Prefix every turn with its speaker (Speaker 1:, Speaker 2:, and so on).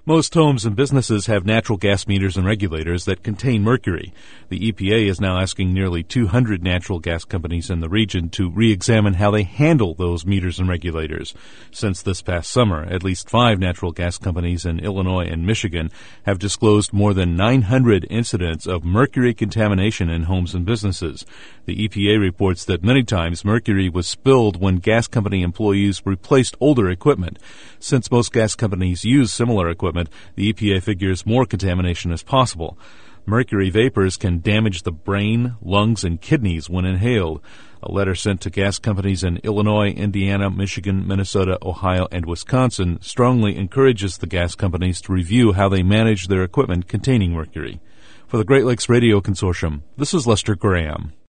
Speaker 1: Most homes and businesses have natural gas meters and regulators that contain mercury. The EPA is now asking nearly 200 natural gas companies in the region to re-examine how they handle those meters and regulators. Since this past summer, at least 5 natural gas companies in Illinois and Michigan have disclosed more than 900 incidents of mercury contamination in homes and businesses. The EPA reports that many times mercury was spilled when gas company employees replaced older equipment. Since most gas companies use similar equipment, the EPA figures more contamination is possible. Mercury vapors can damage the brain, lungs, and kidneys when inhaled. A letter sent to gas companies in Illinois, Indiana, Michigan, Minnesota, Ohio, and Wisconsin strongly encourages the gas companies to review how they manage their equipment containing mercury. For the Great Lakes Radio Consortium, this is Lester Graham.